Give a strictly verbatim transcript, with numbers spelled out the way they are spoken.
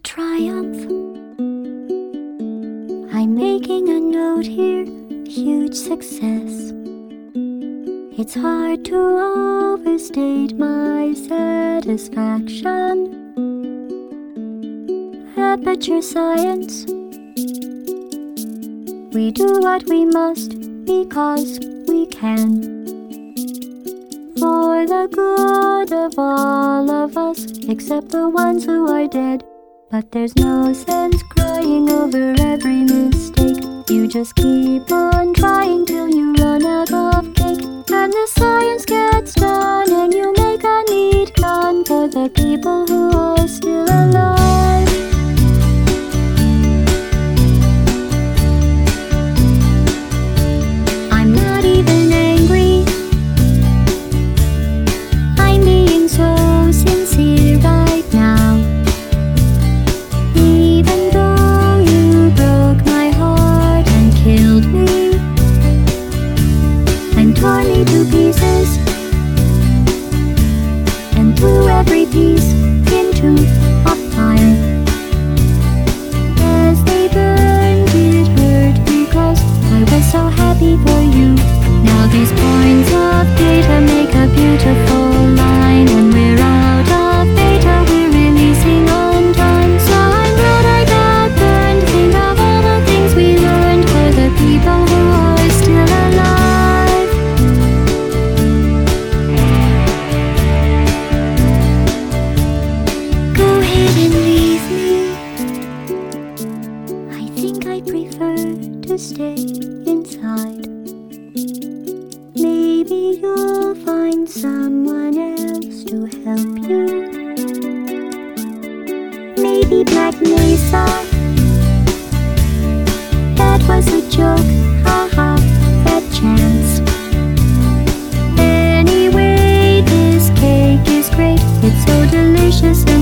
triumph. I'm making a note here, huge success. It's hard to overstate my satisfaction. Aperture science. We do what we must because we can. For the good of all of us, except the ones who are dead. But there's no sense crying over every mistake. You just keep on trying till you run out of cake. And the science gets done and you make a neat gun for the people who are still alive. I'm not even angry. I'm being so sincere right now. Even though you broke my heart and killed me and tore me to pieces and threw every piece into a fire. As they burned, it hurt because I was so happy for you. Now these points of data make a beautiful line. When we're out of data, we're releasing on time. So I'm glad I got burned. Think of all the things we learned for the people who are still alive. Go ahead and leave me. I think I prefer to stay inside. Maybe you'll find someone else to help you. Maybe Black Mesa. That was a joke, haha, that chance. Anyway, this cake is great. It's so delicious.